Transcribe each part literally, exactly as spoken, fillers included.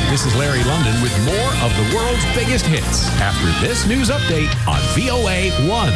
This is Larry London with more of the world's biggest hits after this news update on V O A one.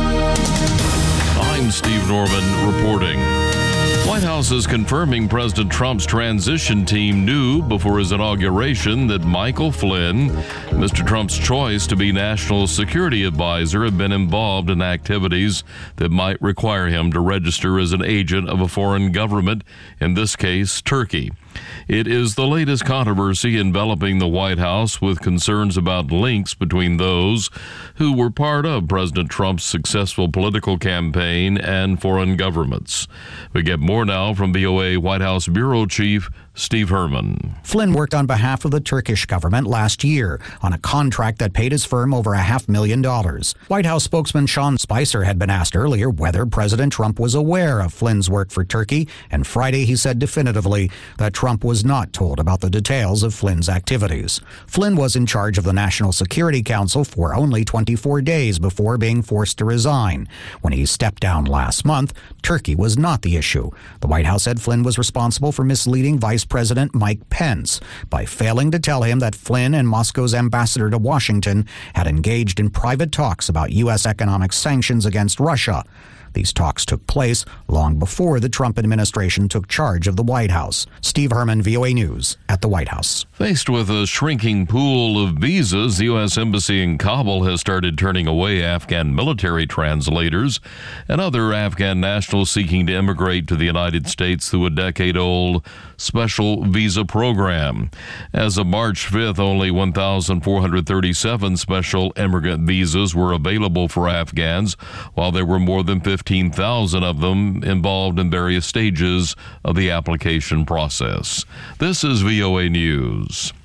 I'm Steve Norman reporting. White House is confirming President Trump's transition team knew before his inauguration that Michael Flynn, Mister Trump's choice to be National Security Advisor, had been involved in activities that might require him to register as an agent of a foreign government, in this case, Turkey. It is the latest controversy enveloping the White House, with concerns about links between those who were part of President Trump's successful political campaign and foreign governments. We get more now from V O A White House Bureau Chief Steve Herman. Flynn worked on behalf of the Turkish government last year on a contract that paid his firm over a half million dollars. White House spokesman Sean Spicer had been asked earlier whether President Trump was aware of Flynn's work for Turkey, and Friday he said definitively that Trump was not told about the details of Flynn's activities. Flynn was in charge of the National Security Council for only twenty-four days before being forced to resign. When he stepped down last month, Turkey was not the issue. The White House said Flynn was responsible for misleading Vice President Mike Pence by failing to tell him that Flynn and Moscow's ambassador to Washington had engaged in private talks about U S economic sanctions against Russia. These talks took place long before the Trump administration took charge of the White House. Steve Herman, V O A News, at the White House. Faced with a shrinking pool of visas, the U S Embassy in Kabul has started turning away Afghan military translators and other Afghan nationals seeking to immigrate to the United States through a decade-old special visa program. As of March fifth, only one thousand four hundred thirty-seven special immigrant visas were available for Afghans, while there were more than fifteen thousand of them involved in various stages of the application process. This is V O A News.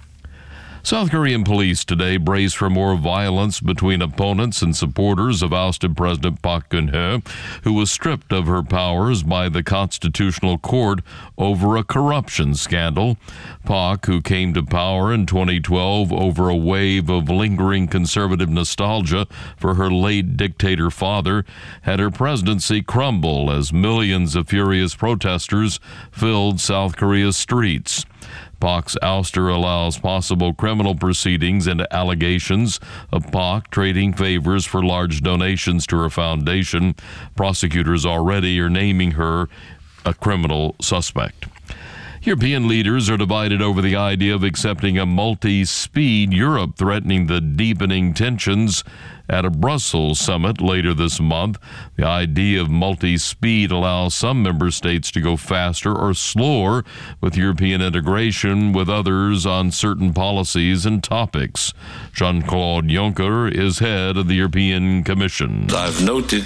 South Korean police today brace for more violence between opponents and supporters of ousted President Park Geun-hye, who was stripped of her powers by the Constitutional Court over a corruption scandal. Park, who came to power in twenty twelve over a wave of lingering conservative nostalgia for her late dictator father, had her presidency crumble as millions of furious protesters filled South Korea's streets. Park's ouster allows possible criminal proceedings into allegations of Park trading favors for large donations to her foundation. Prosecutors already are naming her a criminal suspect. European leaders are divided over the idea of accepting a multi-speed Europe, threatening the deepening tensions at a Brussels summit later this month. The idea of multi-speed allows some member states to go faster or slower with European integration with others on certain policies and topics. Jean-Claude Juncker is head of the European Commission. I've noted,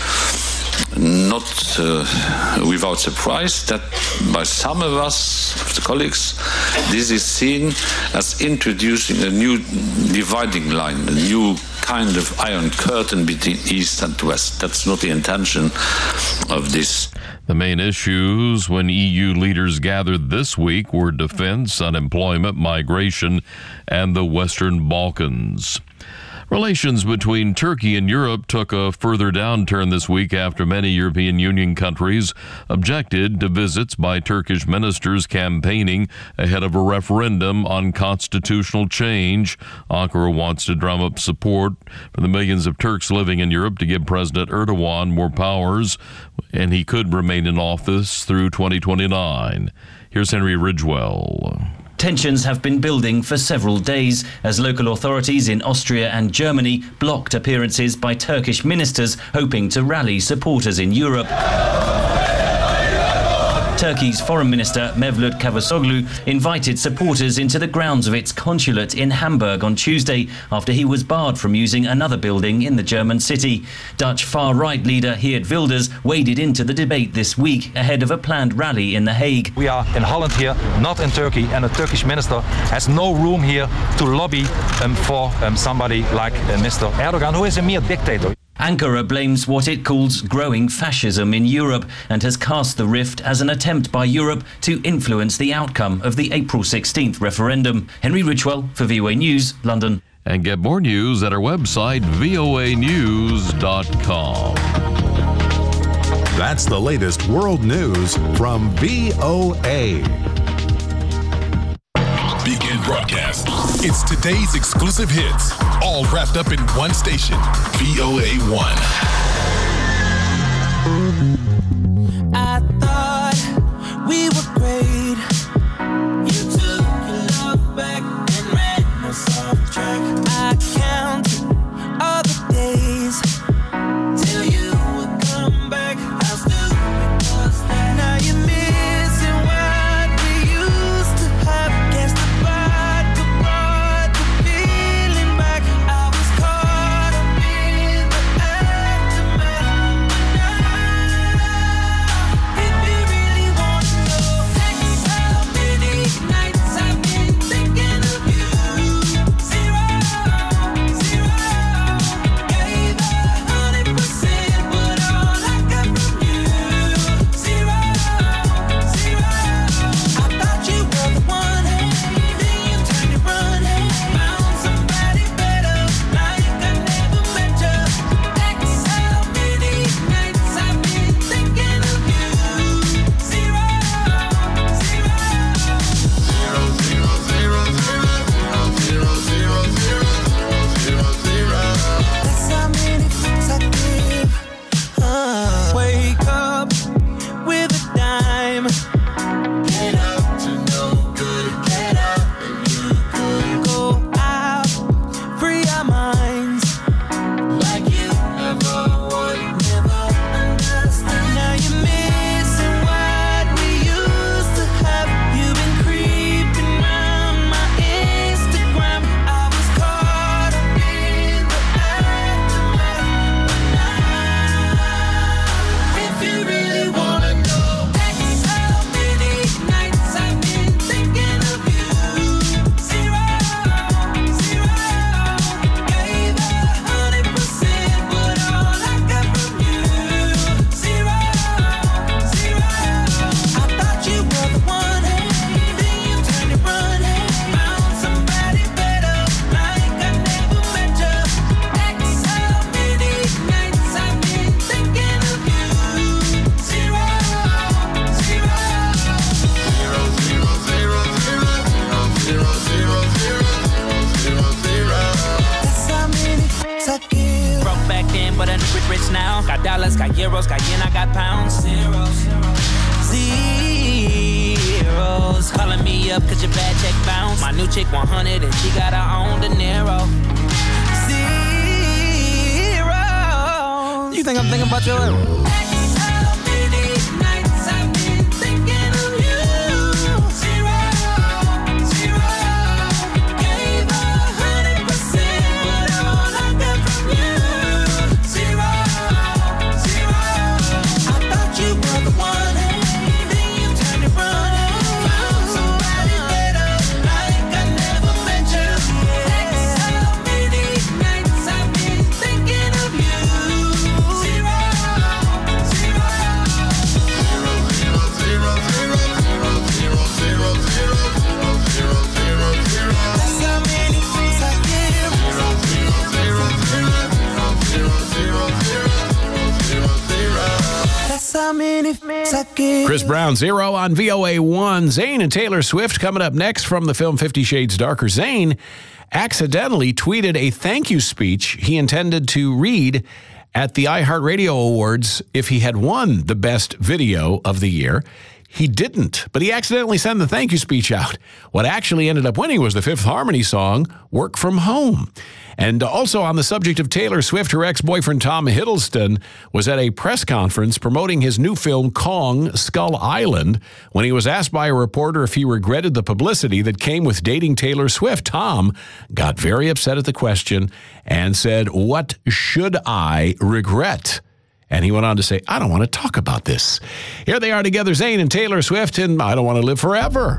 not uh, without surprise, that by some of us, of the colleagues, this is seen as introducing a new dividing line, a new kind of iron curtain between East and West. That's not the intention of this. The main issues when E U leaders gathered this week were defense, unemployment, migration, and the Western Balkans. Relations between Turkey and Europe took a further downturn this week after many European Union countries objected to visits by Turkish ministers campaigning ahead of a referendum on constitutional change. Ankara wants to drum up support for the millions of Turks living in Europe to give President Erdogan more powers, and he could remain in office through twenty twenty-nine. Here's Henry Ridgewell. Tensions have been building for several days as local authorities in Austria and Germany blocked appearances by Turkish ministers hoping to rally supporters in Europe. Turkey's Foreign Minister Mevlut Cavusoglu invited supporters into the grounds of its consulate in Hamburg on Tuesday after he was barred from using another building in the German city. Dutch far-right leader Geert Wilders waded into the debate this week ahead of a planned rally in The Hague. We are in Holland here, not in Turkey, and a Turkish minister has no room here to lobby um, for um, somebody like uh, Mister Erdogan, who is a mere dictator. Ankara blames what it calls growing fascism in Europe and has cast the rift as an attempt by Europe to influence the outcome of the April sixteenth referendum. Henry Ridgewell for V O A News, London. And get more news at our website, V O A news dot com. That's the latest world news from V O A. Begin broadcast. It's today's exclusive hits, all wrapped up in one station, V O A one. I thought we were great. You took your love back and ran us off track. I count all the days till you would come back. How stupid was that? Now you're missing what we used to have. Guess the vodka brought the feeling back. I was caught up in the aftermath. But now, if you really want to know, that's how many nights I've been thinking of you. Zero, zero. Gave a hundred percent, but all I got from you. Zero, zero. I thought you were the one, then you turned and run. Found somebody better, like I never met you. That's how many nights I've been thinking of you. Zero, zero. That's how many fucks I give. Uh, wake up with a dime. Get up to no good. Get up and you could go out, free our minds like you never would. Never understand. Now you're missing what we used to have. You've been creeping round my Instagram. I was caught up in the aftermath. But now, if you really wanna know, that's how many nights I've been thinking of you. Zero, zero. Gave a hundred percent, but all I got from you. Zero, zero. I thought you were the one, then you turned and run. Found somebody better, like I never met you. That's how many nights I've been thinking of you. Zero, zero. That's how many fucks I give. Broke back then, but I'm rich, rich now. Got dollars, got euros, got yen, I got pounds. Zeros, Zeros. Calling me up cause your bad check bounce. My new chick one hundred and she got her own De Niro. Zero. You think I'm thinking about your that's how many nights I've been thinking of you. Zero, zero. Gave a hundred percent, but all I got from you. Zero, zero. I thought you were the one, then you turned and run. Found somebody better, like I never met you. That's how many nights I've been thinking of you. Zero, zero. That's how many fucks I give. That's how many fucks I give. Chris Brown, Zero on V O A one. Zayn and Taylor Swift coming up next from the film Fifty Shades Darker. Zayn accidentally tweeted a thank you speech he intended to read at the iHeartRadio Awards if he had won the best video of the year. He didn't, but he accidentally sent the thank you speech out. What actually ended up winning was the Fifth Harmony song, Work From Home. And also on the subject of Taylor Swift, her ex-boyfriend Tom Hiddleston was at a press conference promoting his new film Kong, Skull Island. When he was asked by a reporter if he regretted the publicity that came with dating Taylor Swift, Tom got very upset at the question and said, "What should I regret?" And he went on to say, "I don't want to talk about this." Here they are together, Zayn and Taylor Swift, and I Don't Want to Live Forever.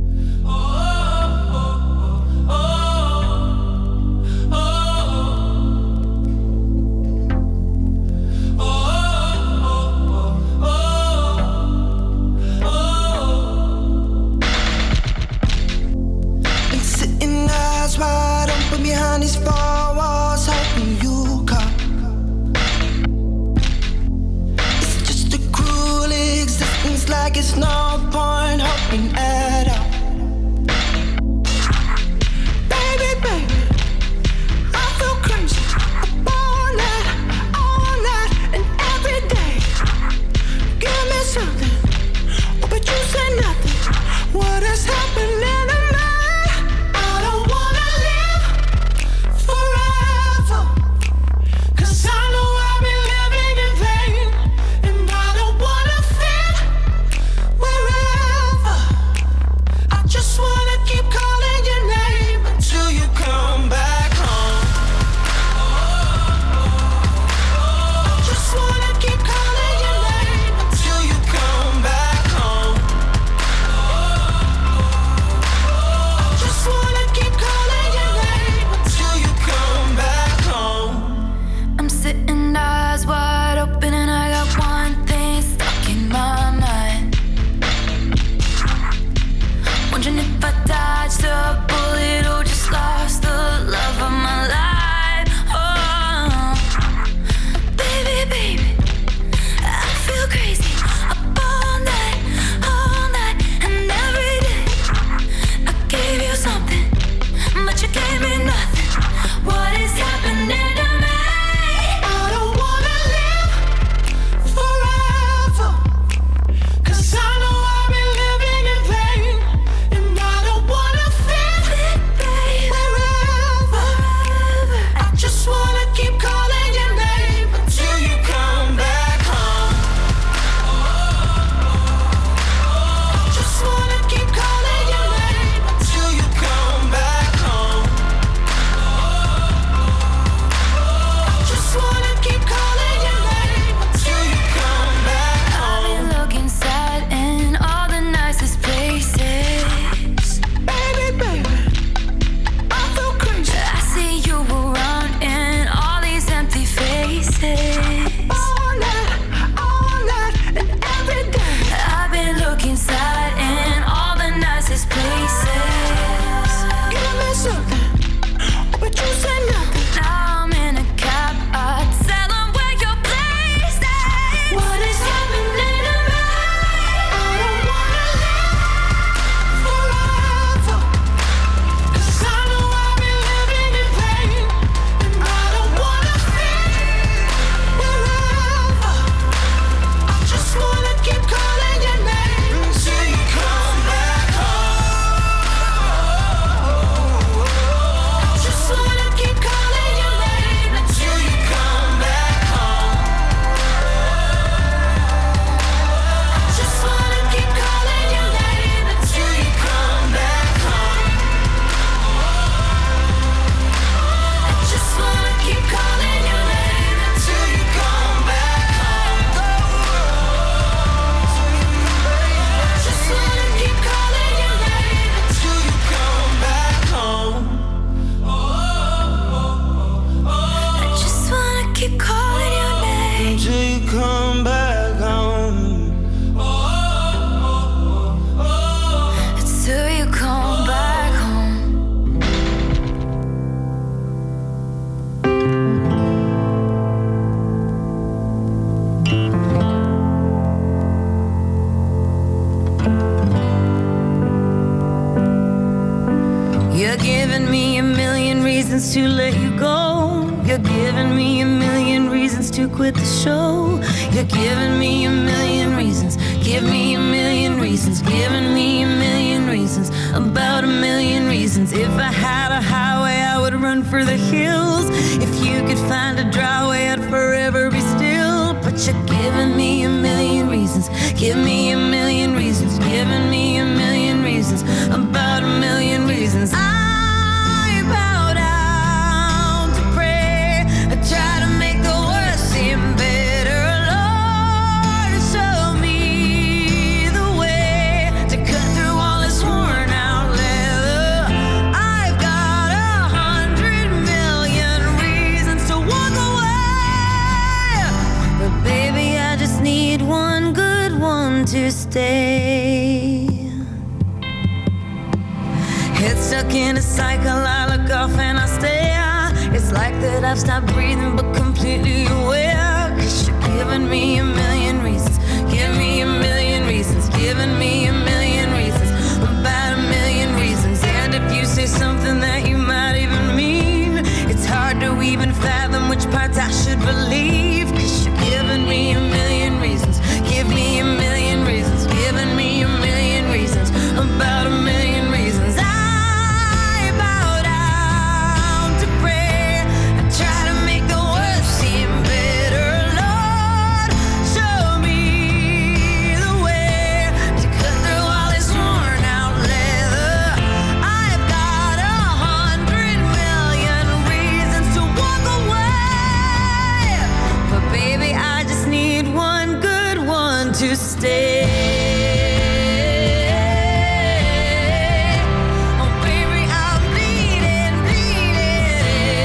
Been sitting eyes wide open behind these four walls, hoping you come. It's just a cruel existence, like it's no point hoping at all. You're giving me a million reasons to let you go. You're giving me a million reasons to quit the show. You're giving me a million reasons. Give me a million reasons. Giving me a million reasons. About a million reasons. If I had a highway, I would run for the hills. If you could find a dry way, I'd forever be still. But you're giving me a million reasons. Give me a million reasons. Giving me a million reasons. About a million reasons. I bow down to pray. I try to make the worst seem better. Lord, show me the way to cut through all this worn out leather. I've got a hundred million reasons to walk away. But baby, I just need one good one to stay. Head stuck in a cycle, I look off and I stare. It's like that I've stopped breathing but completely aware. Cause you're giving me a million reasons. Give me a million reasons. Giving me a million reasons. About a million reasons. And if you say something that you might even mean, it's hard to even fathom which parts I should believe. Cause you're giving me a million reasons. Give me a million reasons. Giving me a million reasons. About a million reasons. I to stay. Oh, baby, I'm bleeding, bleeding.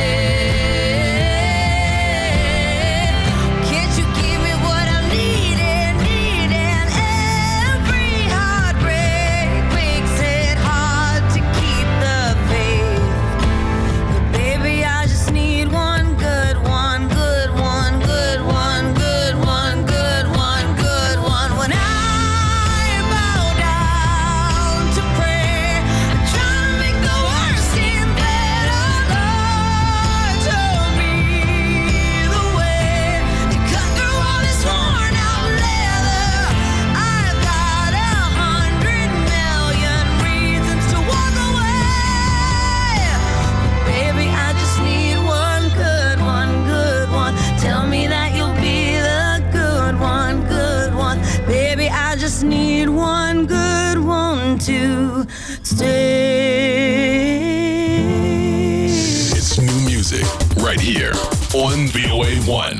Can't you give me what I'm needing, needing? Every heartbreak makes it hard to keep the faith. But baby, I just need one good one, good one, good one, good one, good one, good one. When I bow down to pray, I try to make the worst seem better. Lord, show me the way to cut through all this worn out leather. I've got a hundred million reasons to walk away. Baby, I just need one good one, good one. Tell me that you'll be the good one, good one. Baby, I just need one good one to stay. It's new music right here on V O A one.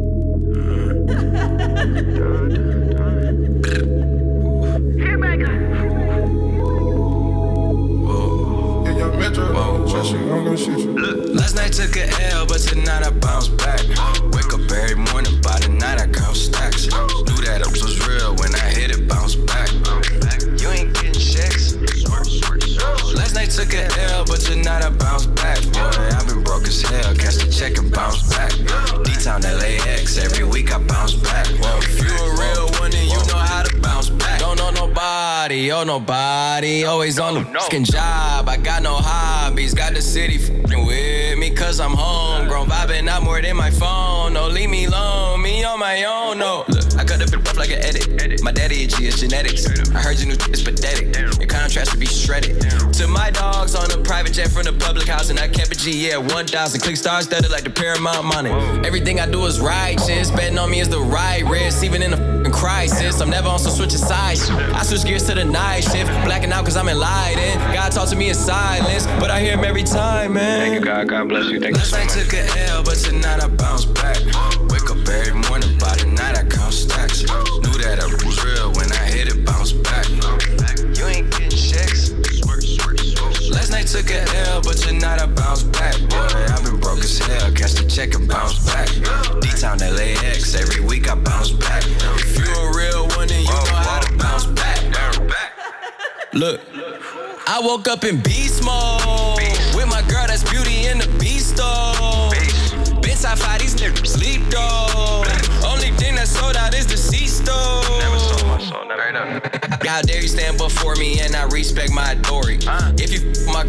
Last night took a L, but tonight I bounce back. Wake up every morning, by the night I count stacks. Knew that it was real when I hit it, bounce back. You ain't getting checks. Last night took a L, but tonight I bounce back. Boy, I've been broke as hell, catch the check and bounce back. D-Town L A X, every week I bounce back. Whoa, if you a real one, then you know how to bounce back. Don't know nobody, oh nobody, always on the fucking job. I got no hobbies, got the city f***ing with me, cause I'm homegrown, vibing out more than my phone. No, leave me alone, me on my own, no. Look, I cut up it rough like an edit. My daddy a G, it's genetics. I heard your new is pathetic. Your contrast should be shredded. To my dogs on a private jet from the public house, and I kept a G, yeah, one thousand. Click stars studded like the Paramount money. Everything I do is righteous, betting on me is the right risk, even in a f***ing crisis. I'm never on some switching sides. I switch gears to the night shift, blacking out cause I'm enlightened. God talk to me in silence, but I hear him every time, man. Thank you, God. God bless you. Thank you Last so night much. took a L, but tonight I bounce back. Wake up every morning, by the night I count stacks. Knew that it was real when I hit it, bounce back. You ain't getting checks. Last night took a L, but tonight I bounce back. Boy, I've been broke as hell, catch the check and bounce back. D-Town L A X, every week I bounce back. If you a real one, then you know how to bounce back. Look, I woke up in beast mode with my girl that's Beauty and the Beast though. Been side five, these niggas sleep though. Only thing that sold out is the C-store. Never sold my soul, never. How dare you stand before me and I respect my authority. If you f- my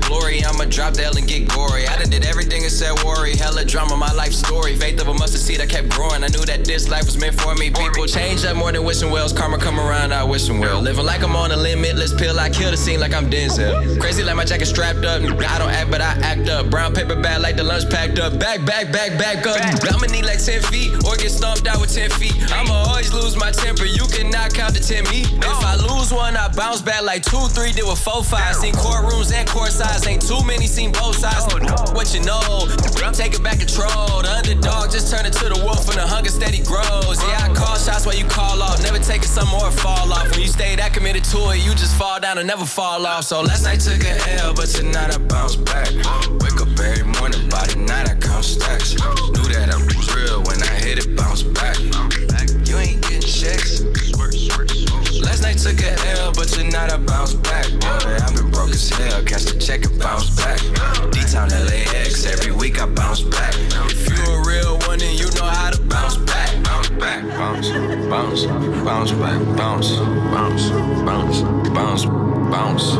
glory. I'ma drop the L and get gory. I done did everything except worry. Hella drama, my life story. Faith of a mustard seed, I kept growing. I knew that this life was meant for me. People change up more than wishing wells. Karma come around, I wishing well. Living like I'm on a limitless pill. I kill the scene like I'm Denzel. Crazy like my jacket strapped up. I don't act, but I act up. Brown paper bag like the lunch packed up. Back, back, back, back up. I'ma need like ten feet or get stomped out with ten feet. I'ma always lose my temper. You cannot count to ten me. If I lose one, I bounce back like two, three, did with four, five. Seen courtrooms and court sides. Ain't too many, seen both sides. What you know? I'm taking back control. The underdog just turned into the wolf and the hunger steady grows. Yeah, I call shots while you call off. Never take it some more fall off. When you stay that committed to it, you just fall down and never fall off. So last night took an L, but tonight I bounce back. Wake up every morning, by the night I count stacks. Knew that I was real when I hit it, bounce back. You ain't getting checks. Last night took an L, but tonight I bounce back. Boy, I've been broke as hell, catch the check and bounce back. D-Town L A X, every week I bounce back. If you a real one, then you know how to bounce back. Bounce back, bounce, bounce, bounce back, bounce, bounce, bounce, bounce, bounce.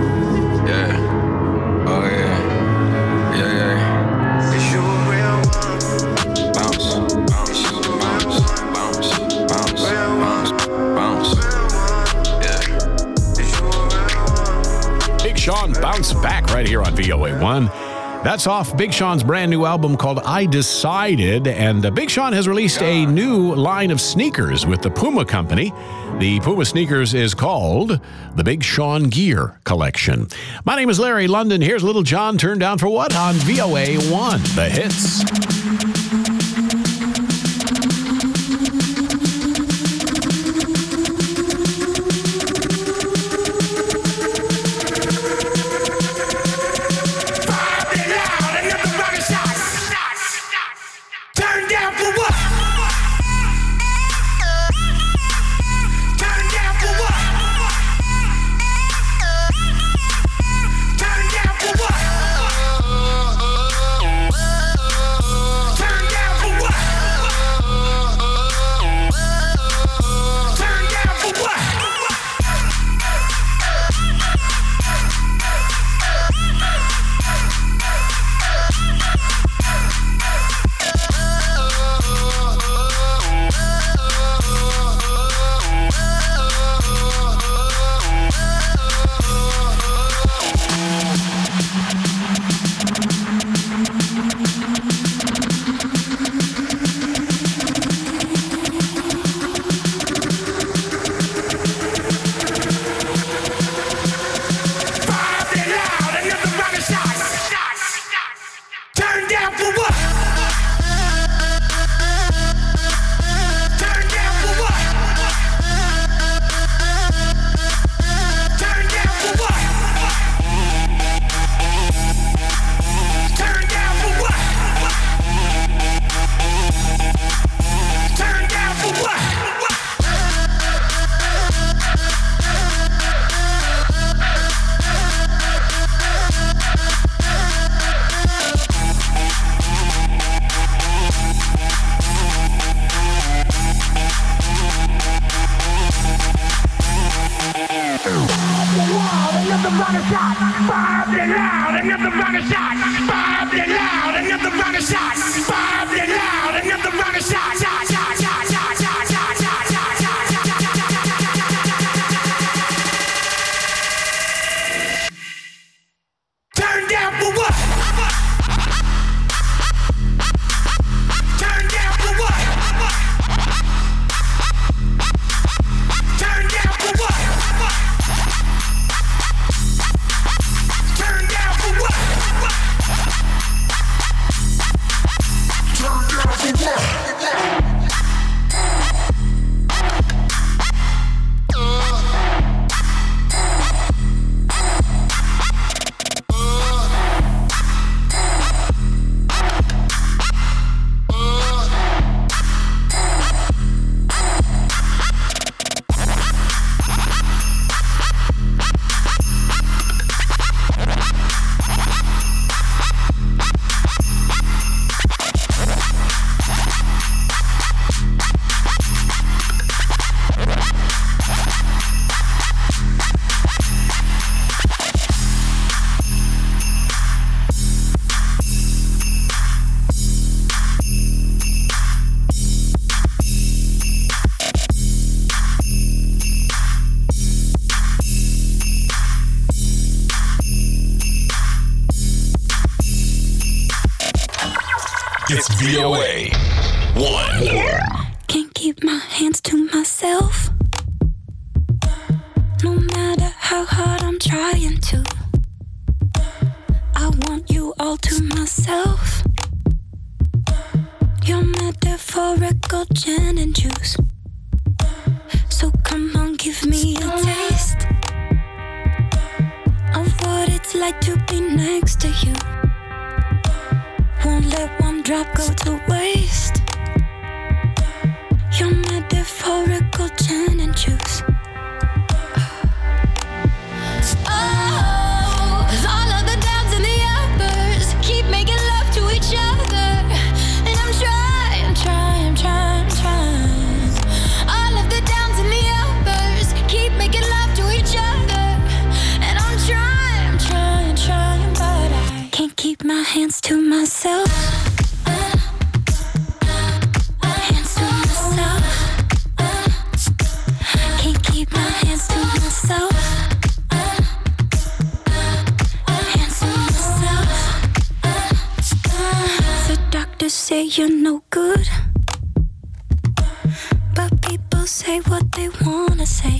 Yeah, oh yeah, yeah, yeah. Is you a real one? Bounce, bounce, bounce, bounce, bounce, bounce, bounce. Big Sean Bounce Back right here on V O A one. That's off Big Sean's brand new album called I Decided. And uh, Big Sean has released a new line of sneakers with the Puma company. The Puma sneakers is called the Big Sean Gear Collection. My name is Larry London. Here's Little John Turned Down for What on V O A one. The hits. It's V O A one. Can't keep my hands to myself. No matter how hard I'm trying to, I want you all to myself. Your metaphorical gin and juice. So come on, give me a taste of what it's like to be next to you. Won't let one drop go to waste. Your metaphorical gin and juice. Oh, all of the downs and the uppers keep making love to each other, and I'm trying, trying, trying, trying. All of the downs and the uppers keep making love to each other, and I'm trying, trying, trying, but I can't keep my hands to myself. Hands to myself. Can't keep my hands to myself. Hands to myself. The doctors say you're no good, but people say what they wanna say,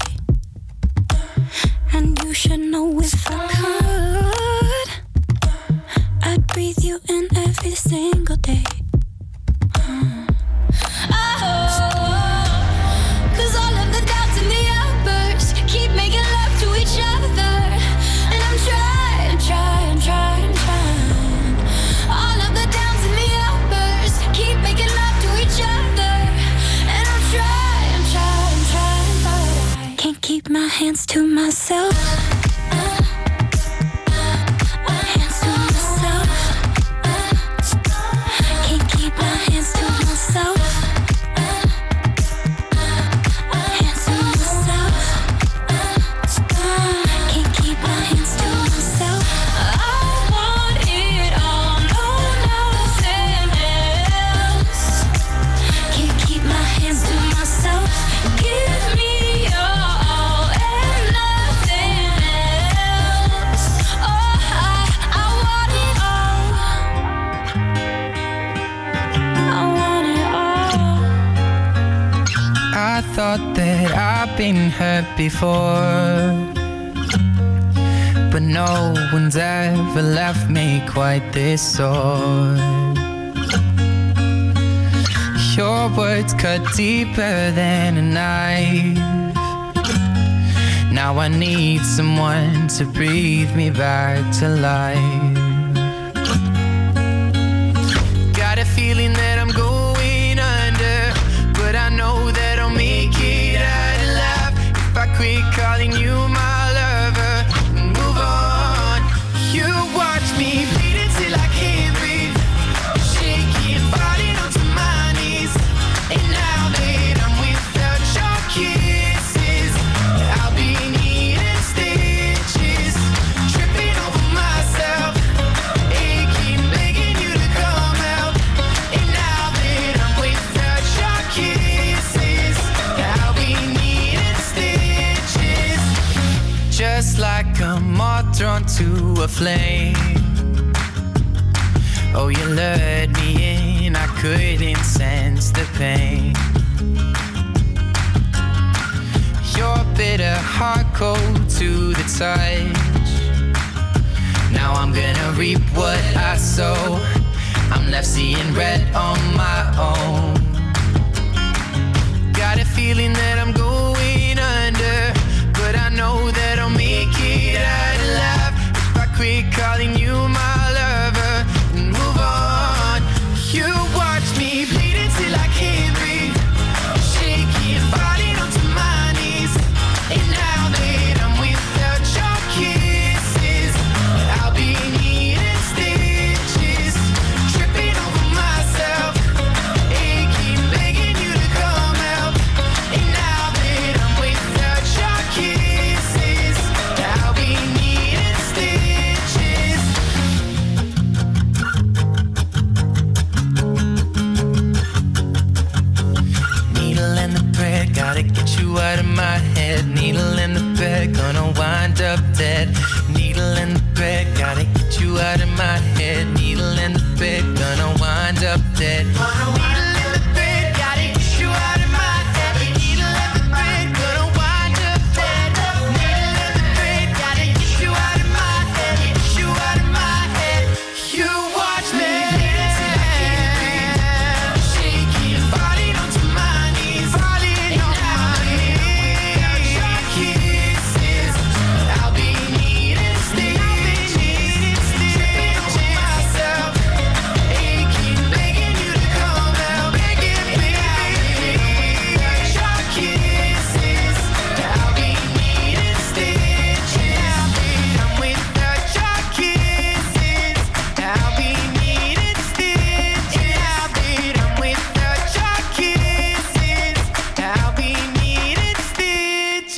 and you should know if I could, I'd breathe you in every single day. Mm. Oh, 'cause all of the doubts and the uppers keep making love to each other, and I'm trying, trying, trying, trying. All of the downs and the uppers keep making love to each other, and I'm trying, trying, trying, but I can't keep my hands to myself. Hands to myself. Can't keep my hands to myself. Hands to myself. Can't keep my hands to myself. I want it all, no, nothing else. Can't keep my hands to myself. Give me your all and nothing else. Oh, I, I want it all. I want it all. I thought that I've been hurt before, but no one's ever left me quite this sore. Your words cut deeper than a knife. Now I need someone to breathe me back to life. Got a feeling that I'm going under, but I know that I'll make it out alive if I quit calling you my lover and move on. You watch me bleed until I can't breathe, shaking, falling onto my knees. And now that I'm without your kisses, I'll be needing stitches, tripping over myself, aching, begging you to come out. And now that I'm without your kisses, I'll be needing stitches, just like a moth drawn to a flame. Oh, you lured me in, I couldn't sense the pain. Your bitter heart cold to the touch. Now I'm gonna reap what I sow. I'm left seeing red on my own. Got a feeling that I'm going under, but I know that I'll make it out alive if I quit calling you my lover and move on. You watch me bleed until I can't breathe, shaking, falling onto my knees. And now that I'm without your kisses, I'll be needing stitches, tripping over myself, aching, begging you to come out. And now that I'm without your kisses, I'll be needing stitches.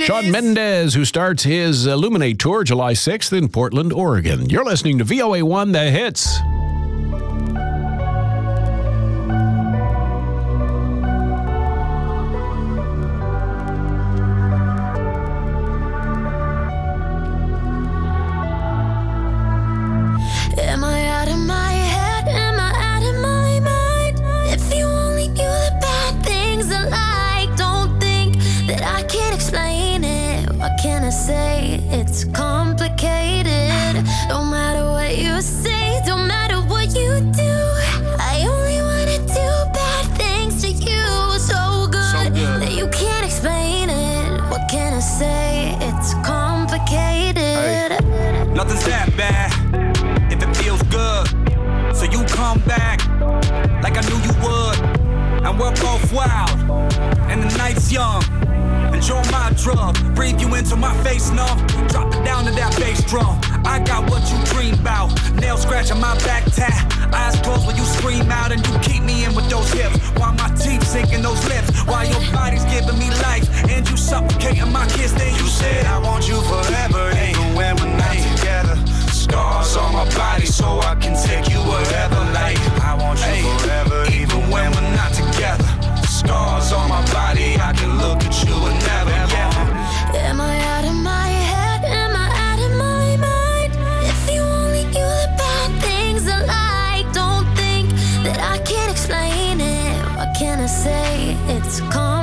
Shawn Mendes, who starts his Illuminate Tour July sixth in Portland, Oregon. You're listening to V O A one, The Hits. Am I out of my head? Am I out of my mind? If you only knew the bad things I like, don't think that I can explain it. What can I say? It's complicated. No matter what you say, don't matter what you do, I only wanna do bad things to you. So good, so good. That you can't explain it. What can I say? It's complicated. Hey. Nothing's that bad if it feels good. So you come back like I knew you would. And we're both wild, and the night's young. Enjoy my drug, breathe you into my face, numb. Drop it down to that bass drum. I got what you dream about. Nail scratching my back tat. Eyes closed when you scream out, and you keep me in with those hips. While my teeth sinking those lips. While your body's giving me life, and you suffocating my kiss. Then you said I want you forever, even when we're not together. Scars on my body so I can take you wherever. Like I want you hey, forever, even when we're not together. Scars on my body, I can look at you and never, yeah. Am I out of my head? Am I out of my mind? If you only knew the bad things I like, don't think that I can explain it. What can I say? It's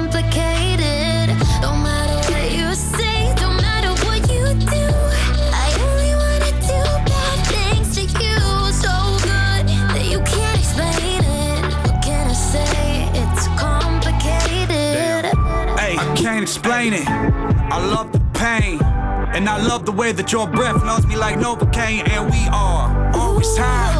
complicated. No matter what you say, don't matter what you do, I only wanna do bad things to you. So good that you can't explain it. What can I say? It's complicated. Hey, I can't explain it. I love the pain, and I love the way that your breath knows me like Novocaine. And we are always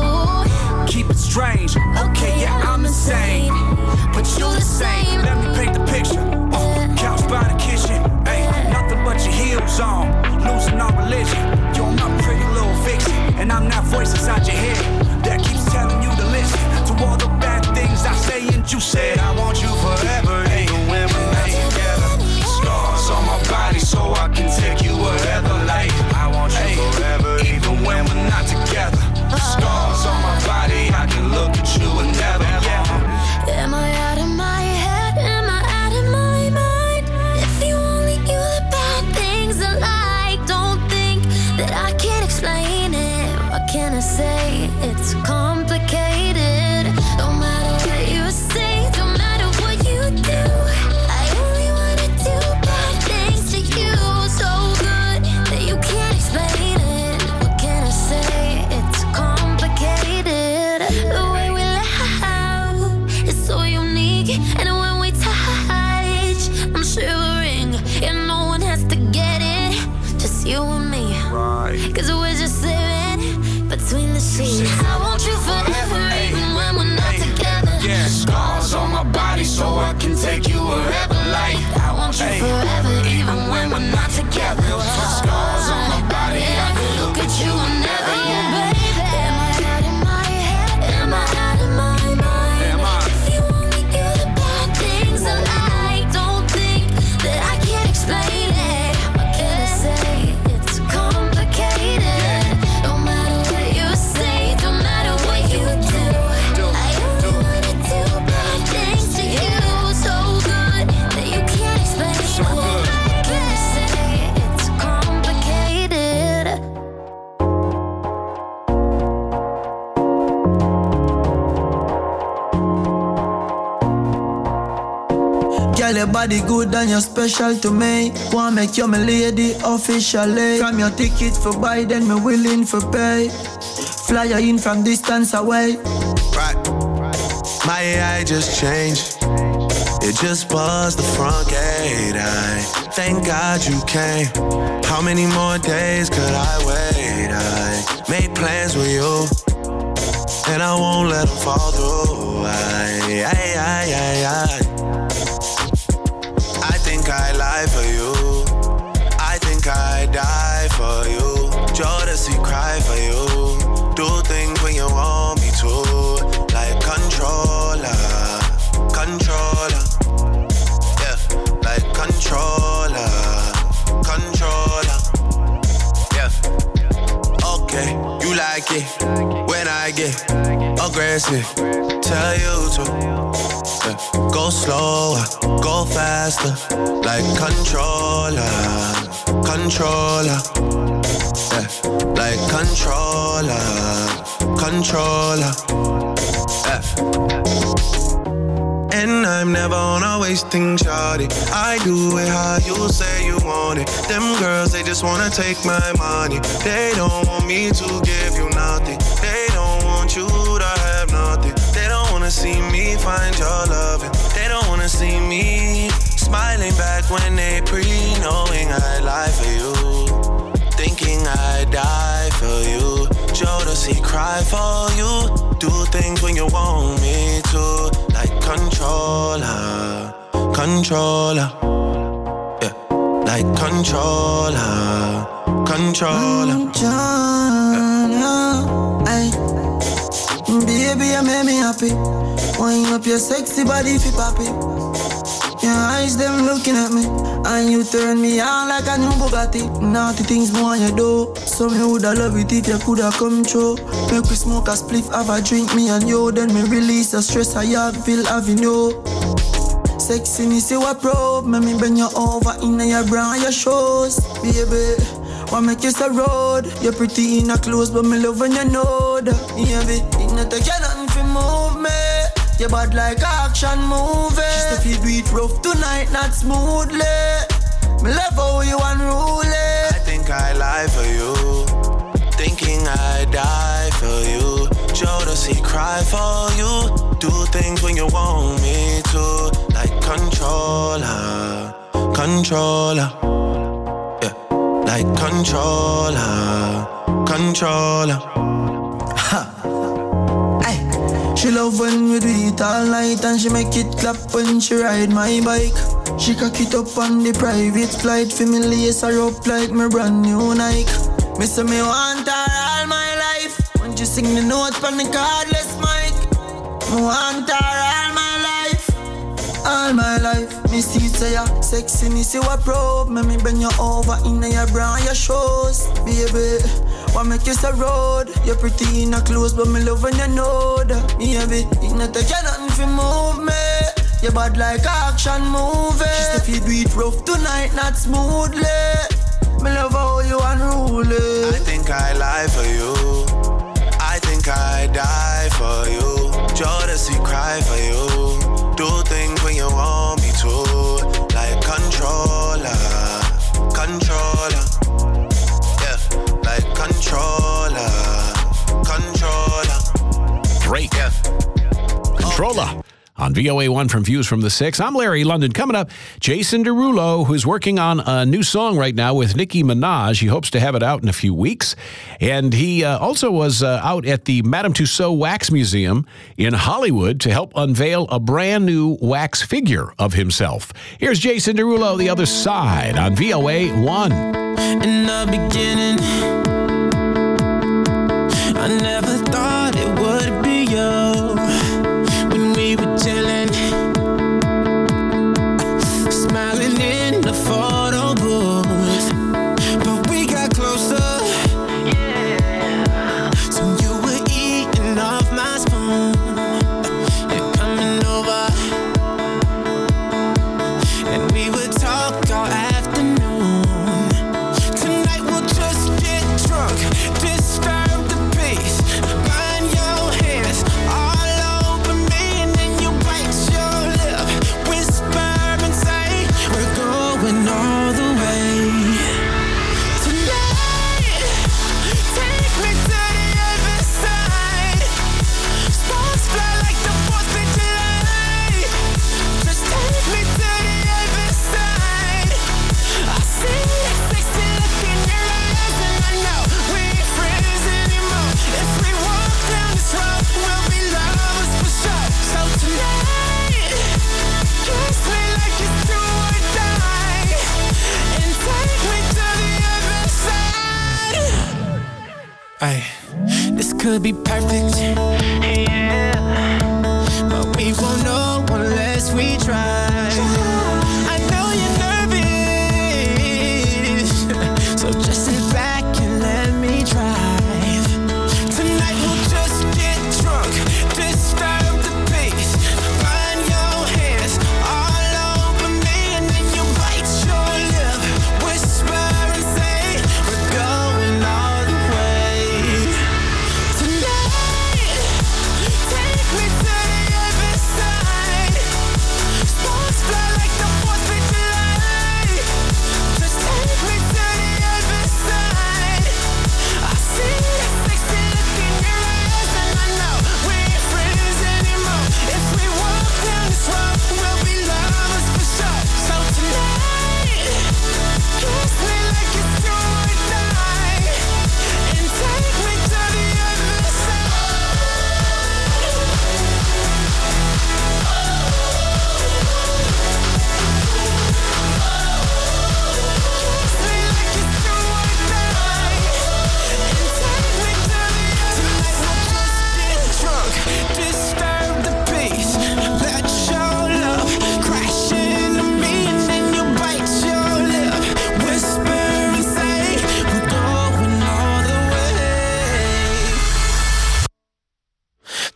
high. Keep it strange. Okay, yeah, I'm insane, but you the same. Let me paint the picture. Uh, couch by the kitchen. Hey, nothing but your heels on. Losing all religion. You're my pretty little vixen, and I'm that voice inside your head that keeps telling you to listen to all the bad things I say. And you said I want you forever, even when we're not together. Scars on my body so I can take you wherever. Like I want you hey, forever, even when we're not together. Scars on my body, I can look at you and never, yeah. Am I out of my head? Am I out of my mind? If you only knew the bad things I like, don't think that I can explain it. What can I say? It's complicated. No matter what you say, don't matter what you do, I only wanna do bad things to you. So good that you can't explain it. What can I say? It's complicated. The way we laugh is so unique, and when we touch, I'm shivering. And no one has to get it, just you and me. Right. Cause we're just living between the sheets. I want you forever, even when we're not together. Yeah, scars on my body so I can take you wherever. Like I want you forever, even when we're not together. Scars on my body, I can look at you and never, yeah. Baby, am I out of my head? Am I out of my mind? Am I? If you only knew the bad things I like, don't think that I can't explain it. What can I say? It's complicated. No matter what you say, don't matter what you do, I only wanna do bad things to you. So good that you can't explain it. What can I say? It's complicated. Girl, your body good and you're special to me. Wanna make you my lady officially. From your ticket for buy, then me willing for pay. Fly you in from distance away. Right. My A I just changed. It just buzzed the front gate. I thank God you came. How many more days could I wait? I made plans with you, and I won't let them fall through. I, I, I, I, I. I think I lie for you. I think I die for you. Jodeci cry for you. Do things when you want me to. Like controller, controller. Yeah, like controller. when I get aggressive, tell you to yeah. Go slower, go faster, like controller, controller, yeah. Like controller, controller, yeah. And I'm never on a wasting shawty. I do it how you say you want it. Them girls, they just wanna take my money. They don't want me to give you nothing. They don't want you to have nothing. They don't wanna see me find your loving. They don't wanna see me smiling back when they pre-knowing I lie for you, thinking I die for you. Jodeci cry for you. Do things when you want me to, like controller, controller, yeah, like controller, controller. Controller, ay. Baby, you make me happy. Wind up your sexy body fi poppy. Your eyes them looking at me, and you turn me on like a new Bugatti. Naughty things more you do, so me woulda love it if you coulda come true. Make we smoke a spliff, have a drink, me and you. Then me release the stress I have, feel having you. Sexiness you a probe, make me bend you over in your bra and your shoes. Baby, wanna make you a road. You're pretty in a clothes, but me love when you know that. Baby, it not take you nothing fi move me. You bad like action movie. She say fi do it rough tonight, not smoothly. Me love how you unruly. I think I lie for you, thinking I die for you. Jodeci cry for you. Do things when you want me to, like controller, controller, yeah, like controller, controller. Ha. She love when we do it all night, and she make it clap when she ride my bike. She cock it up on the private flight, for me lace her up like my brand new Nike. Me say me want her all my life. Won't you sing the note on the cardless mic? Me want her all my life, all my life. Me see it say ya sexiness you a probe. Me me bend you over in your bra and your shoes. Baby, wanna make you a road. You're pretty in a clothes, but me love when you know that. Baby, it not take you nothing fi move me. You bad like action movie. She say fi do it rough tonight, not smoothly. Me love how you unruly. I think I lie for you, I think I die for you. Jodeci cry for you. Do things when you want me to, like controller, controller, yeah, like controller, controller. Drake. Yeah. Controller. On V O A one from Views from the Six. I'm Larry London. Coming up, Jason Derulo, who's working on a new song right now with Nicki Minaj. He hopes to have it out in a few weeks. And he uh, also was uh, out at the Madame Tussauds Wax Museum in Hollywood to help unveil a brand new wax figure of himself. Here's Jason Derulo, The Other Side, on V O A one. In the beginning, I never thought it would be you. When we were chilling, smiling in the photo booth, but we got closer. Yeah. So you were eating off my spoon. You're coming over, and we would talk all afternoon. Tonight we'll just get drunk, disturb the peace. Burn your hands all over me, and then you bite your lip, whisper and say, we're going all the way. Tonight, take me to the other side. Sparks fly like the fourth of July. Just take me to the other side. I see that sexy look in your eyes, and I know we ain't friends anymore. If we walk down this road, we'll be lovers for sure. So tonight, kiss me like it's do or die, and take me to the other side. Ay, this could be perfect, yeah, but we won't know unless we try. I know you're nervous, so just sit back and let me drive. Tonight we'll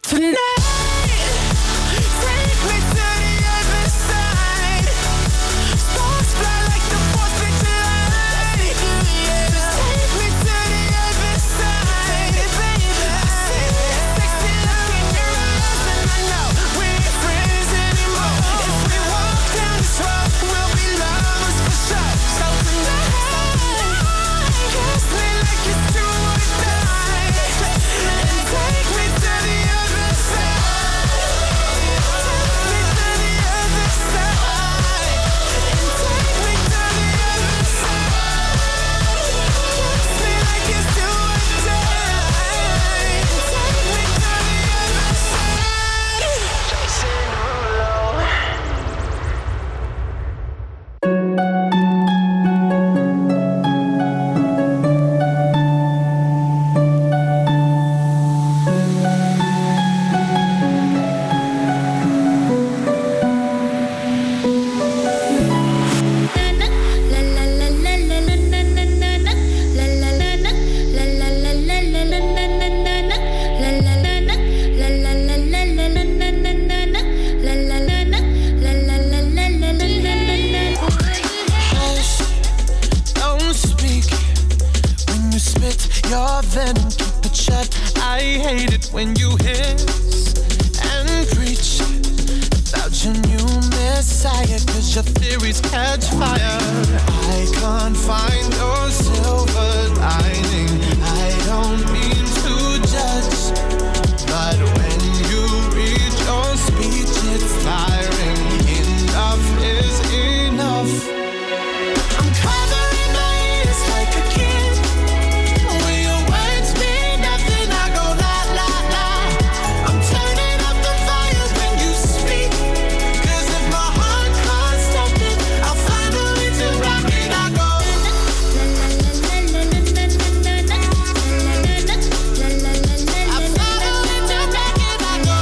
Tonight, take me to the other side. Sparks fly like the fourth of July. Just take me to the other side, baby. I see that sexy look in your eyes, and I know we ain't friends anymore. If we walk down this road, we'll be lovers for sure. So tonight, kiss me like it's do or die, and take me to the other side. Take me to the other side, and take me to the other side. Kiss me like it's do or die, and take me to the other side. Jason Derulo. Hush, don't speak when you spit your venom, keep it shut. I hate it when you hiss and preach about your new messiah, cause your theories catch fire. I can't find your silver lining. I don't mean to judge, but when you read your speech, it's tiring. Enough is enough. I'm covering my ears like a kid. When your words mean nothing, I go la la la. I'm turning up the volume when you speak, cause if my heart can't stop it, I'll find a way to rock it. I go I find a way to rock it. I go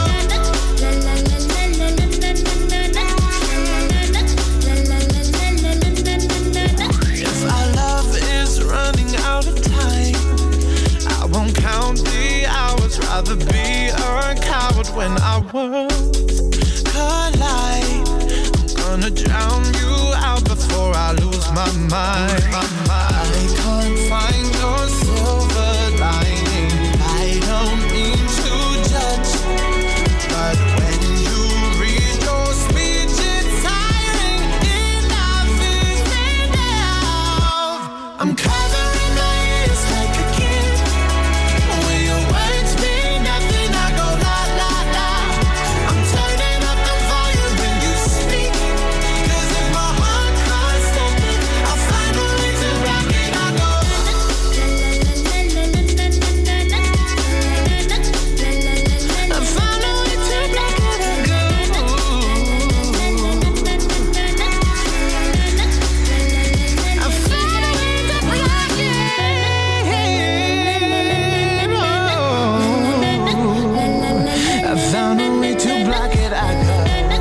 If our love is running out of time, I won't count the hours. Rather be a coward when our worlds collide. I'm gonna drown you out before I lose my mind. I can't find your silver lining. I don't mean to judge, but when you read your speech, it's tiring. Enough is enough. I'm covering my ears like a kid. When your words mean nothing, I go la la la. I'm turning up the volume when you speak, cause if my heart can't stop it, I'll find a way to rock it. I go I found a way to rock it. I go I found a way to rock it. I found a way to block it. I go.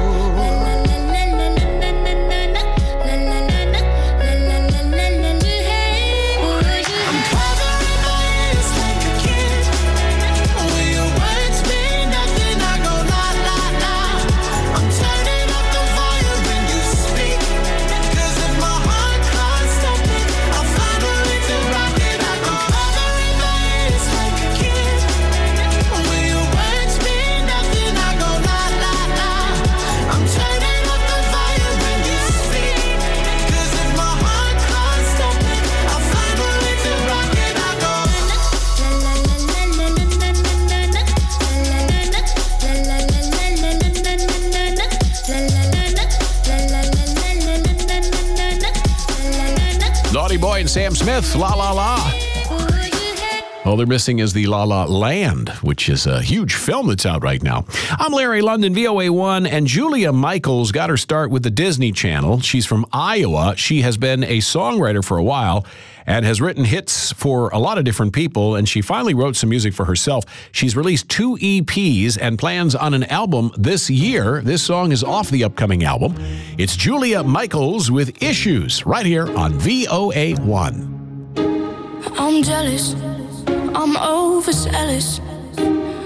I'm covering my ears like a kid. When your words mean nothing, I go la la la. I'm turning up the volume when you speak, cause if my heart can't stop it, I'll find a way to rock it. I go covering my ears like a kid. When your words mean nothing, I go la la la. I'm turning up the volume when you speak, cause if my heart can't stop it, I'll find a way to rock it. I go Naughty Boy and Sam Smith, La La La. All they're missing is the La La Land, which is a huge film that's out right now. I'm Larry London, V O A one, and Julia Michaels got her start with the Disney Channel. She's from Iowa. She has been a songwriter for a while and has written hits for a lot of different people, and she finally wrote some music for herself. She's released two E Ps and plans on an album this year. This song is off the upcoming album. It's Julia Michaels with Issues, right here on V O A one. I'm jealous, I'm overzealous. When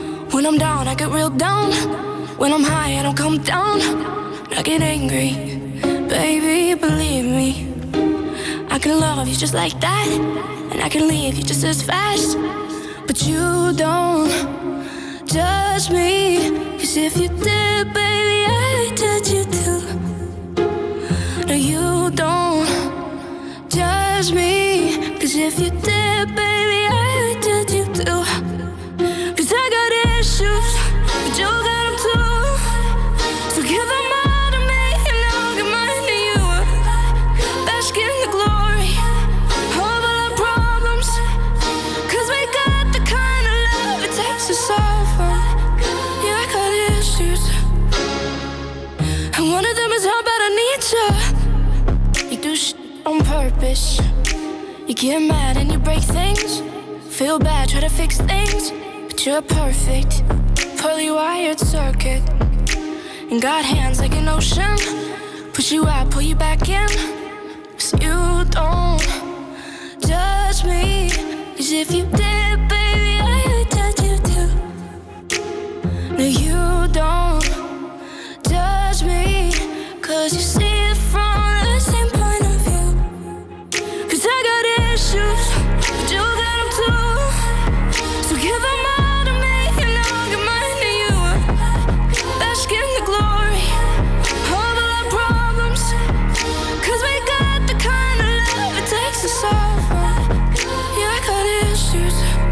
I'm down, I get real down. When I'm high, I don't come down. I get angry, baby, believe me. I can love you just like that, and I can leave you just as fast. But you don't judge me, 'cause if you did, baby, I'd judge you too. No, you don't judge me, 'cause if you did, baby, I'd judge you too. 'Cause I got issues, but you got them too. So give them all to me, and I'll give mine to you. Bask in the glory of all our problems, 'cause we got the kind of love it takes to solve them. Yeah, I got issues, and one of them is how bad I need you. You do shit on purpose. You get mad and you break things. Feel bad, try to fix things, but you're perfect. Poorly wired circuit, and got hands like an ocean. Push you out, pull you back in. 'Cause you don't judge me, 'cause if you did, baby, I would judge you too. No, you don't judge me, 'cause you see it from the same point of view. 'Cause I got issues, but you got them too. So give them all to me, and I'll give mine to you. Bask in the glory of all our problems, 'cause we got the kind of love it takes to solve them. Yeah, I got issues,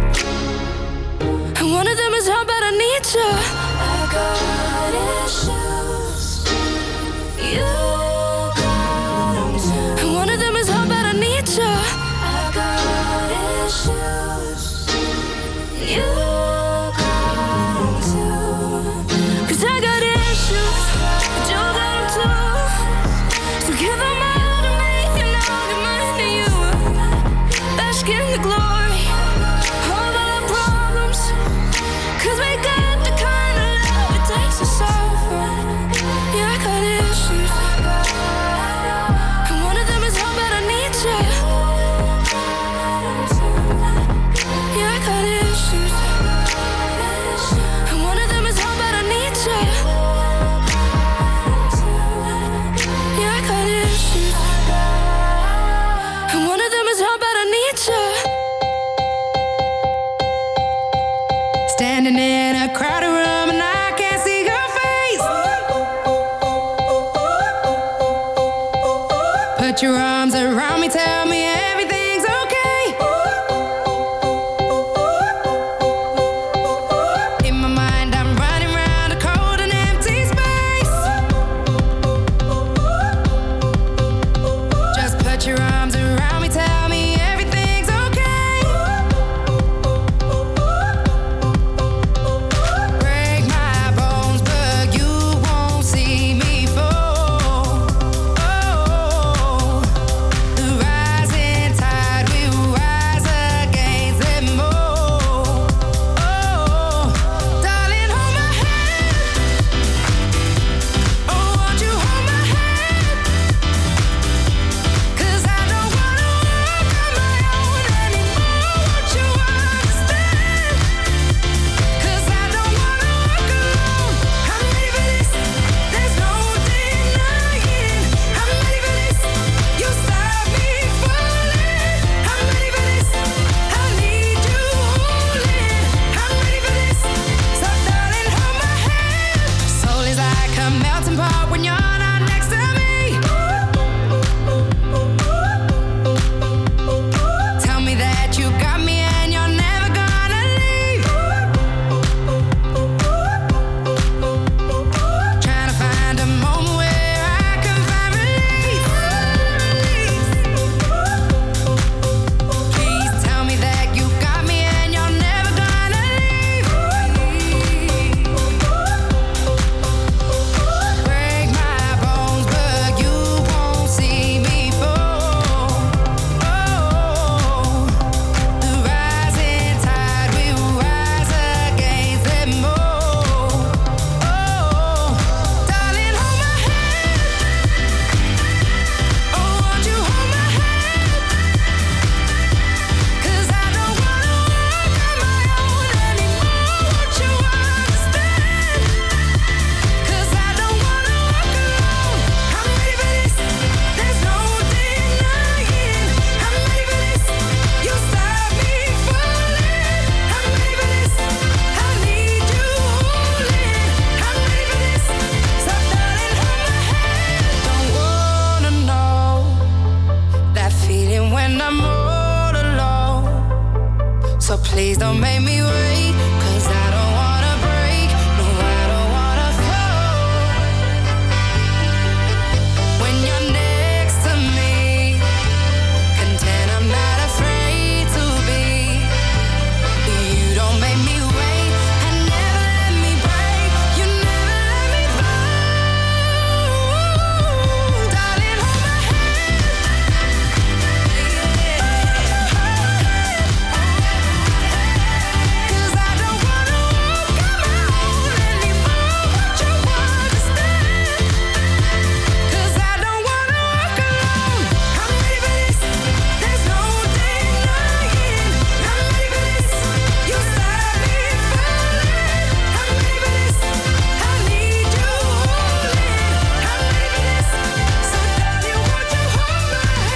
and one of them is how bad I need you. I got issues, you got them too. And one of them is how bad I need you. I got issues, you got them too. 'Cause I got issues, but you got them too. So give them all to me, and I'll give mine to you. Bask in the glory of all our problems, 'cause we got the kind of love it takes to solve them. Yeah, I got issues, and one of them is how bad I need you. Yeah, I got issues, and one of them is how bad I need you. Yeah, I got issues, and one of them is how bad I need you. Standing in a crowded room and I can't see your face. Put your arms around me, tell me everything's okay. In my mind I'm running round a cold and empty space. Just put your arms around me, tell me everything's okay. Break my bones, but you won't see me fall. Oh,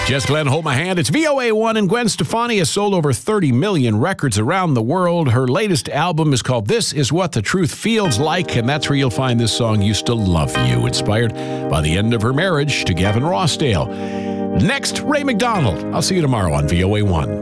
Just Glenn, Hold My Hand. It's V O A one, and Gwen Stefani has sold over thirty million records around the world. Her latest album is called This Is What the Truth Feels Like, and that's where you'll find this song, Used to Love You, inspired by the end of her marriage to Gavin Rossdale. Next, Ray McDonald. I'll see you tomorrow on V O A one.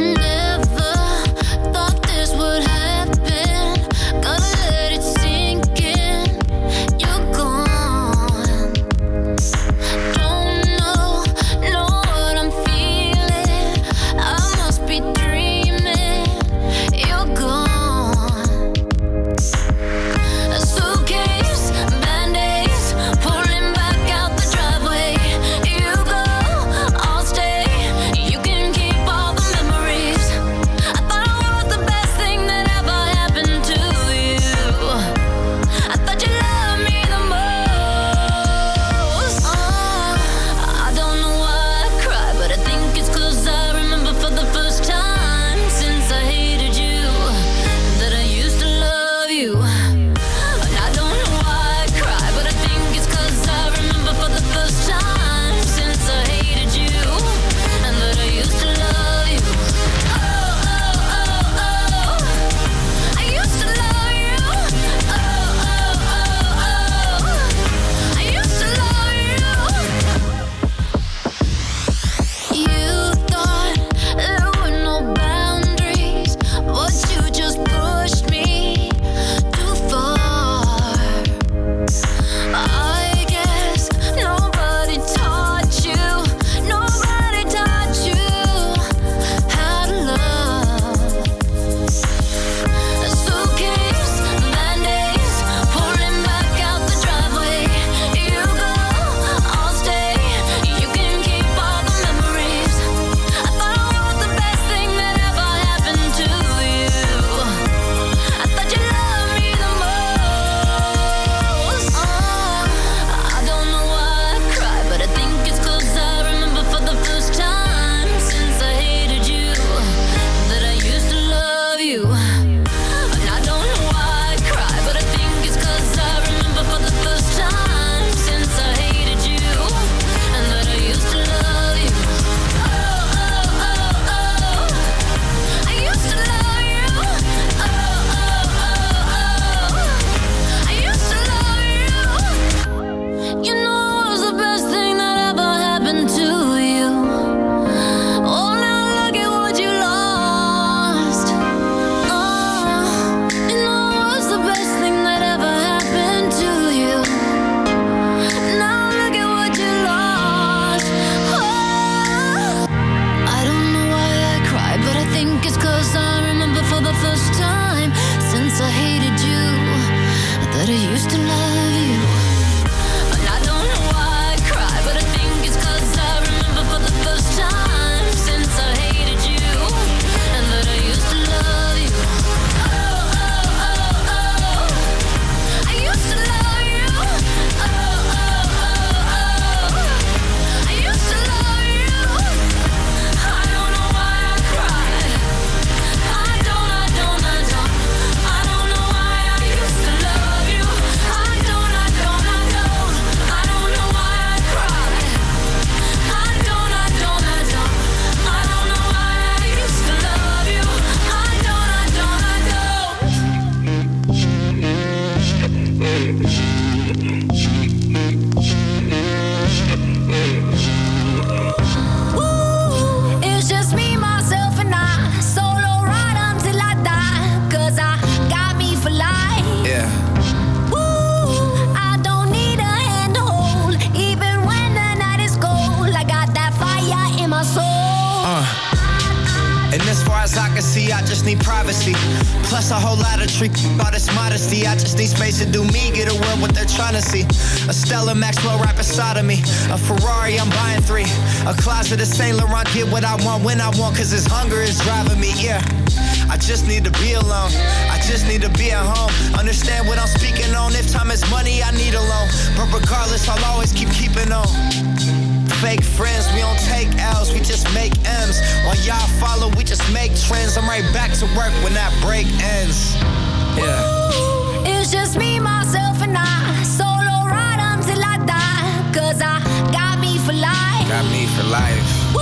Plus a whole lot of trick about this modesty. I just need space to do me, get a world what they're trying to see. A Stella Maxwell right beside of me. A Ferrari, I'm buying three. A closet of Saint Laurent, get what I want when I want, cause this hunger is driving me, yeah. I just need to be alone. I just need to be at home. Understand what I'm speaking on. If time is money, I need a loan. But regardless, I'll always keep keeping on. Fake friends, we don't take L's, we just make M's. While y'all follow, we just make trends. I'm right back to work when that break ends. Yeah. Ooh, it's just me, myself, and I. Solo ride until I die. Cause I got me for life. Got me for life.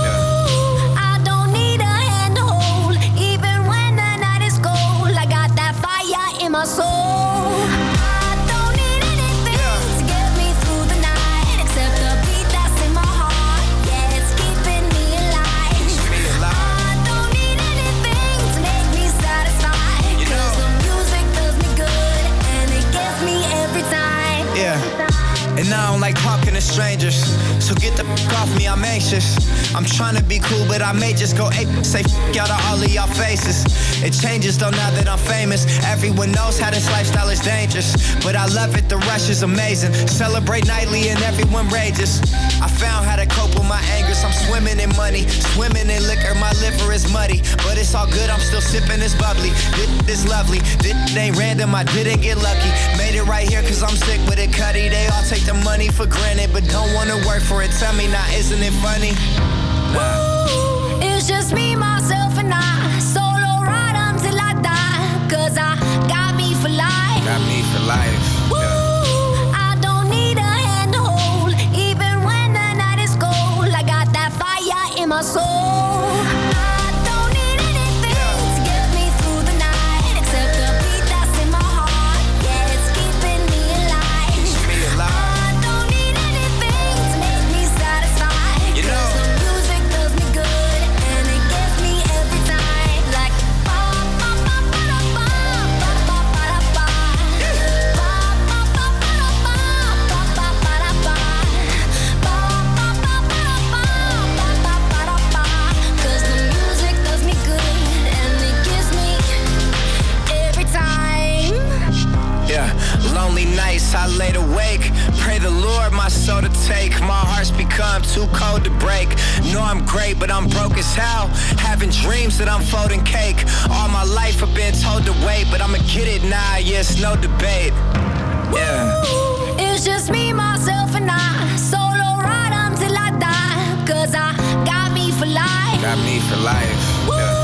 I don't need anything to get me through the night except the beat that's in my heart. Yeah, it's keeping me alive. I don't need anything to make me satisfied. You know. 'Cause the music does me good and it gets me every time. Yeah. And I don't like talking to strangers, so get the f off me, I'm anxious. I'm trying to be cool, but I may just go ape, say f out of all of y'all faces. It changes though now that I'm famous. Everyone knows how this lifestyle is dangerous, but I love it, the rush is amazing. Celebrate nightly and everyone rages. I found how to cope with my angers. I'm swimming in money, swimming in liquor, my liver is muddy, but it's all good, I'm still sipping this bubbly. This is lovely, this ain't random, I didn't get lucky. Made it right here cause I'm sick with it, Cuddy. They all take the money for granted, but don't wanna work for it. Tell me now, isn't it funny? Nah. Ooh, it's just me, myself, and I. Solo ride until I die. Cause I got me for life. Got me for life. Ooh, I don't need a hand to hold. Even when the night is cold, I got that fire in my soul. I don't need anything to get me through the night except the beat that's in my heart. Yeah, it's keeping me alive. Me alive. I don't need anything to make me satisfied. You know. 'Cause the music does me good and it gets me every time. Like ba ba ba ba da ba ba ba ba da ba. Ba ba ba ba da ba ba ba ba da ba. Ba ba ba ba da ba ba ba ba da ba. 'Cause the music does me good and it gives me every time. Yeah, lonely nights I laid awake. Pray the Lord my soul to take. My heart's become too cold to break. Know I'm great, but I'm broke as hell. Having dreams that I'm folding cake. All my life I've been told to wait, but I'ma get it now, yeah, it's no debate. Yeah. Ooh, it's just me, myself, and I. Solo ride until I die. 'Cause I got me for life. Got me for life. Yeah.